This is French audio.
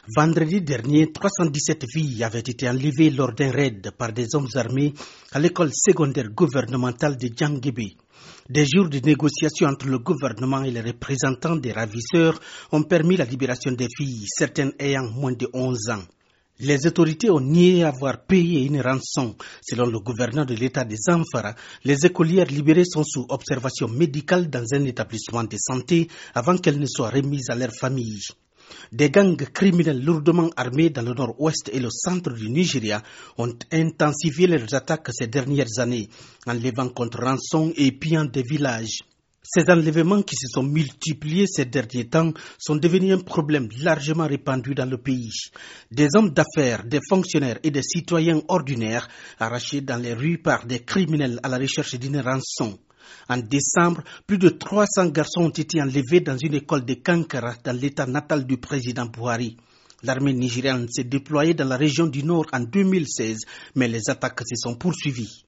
Vendredi dernier, 317 filles avaient été enlevées lors d'un raid par des hommes armés à l'école secondaire gouvernementale de Djangébé. Des jours de négociations entre le gouvernement et les représentants des ravisseurs ont permis la libération des filles, certaines ayant moins de 11 ans. Les autorités ont nié avoir payé une rançon. Selon le gouverneur de l'État de Zamfara, les écolières libérées sont sous observation médicale dans un établissement de santé avant qu'elles ne soient remises à leur famille. Des gangs criminels lourdement armés dans le nord-ouest et le centre du Nigeria ont intensifié leurs attaques ces dernières années, enlevant contre rançon et pillant des villages. Ces enlèvements qui se sont multipliés ces derniers temps sont devenus un problème largement répandu dans le pays. Des hommes d'affaires, des fonctionnaires et des citoyens ordinaires arrachés dans les rues par des criminels à la recherche d'une rançon. En décembre, plus de 300 garçons ont été enlevés dans une école de Kankara dans l'état natal du président Buhari. L'armée nigériane s'est déployée dans la région du Nord en 2016, mais les attaques se sont poursuivies.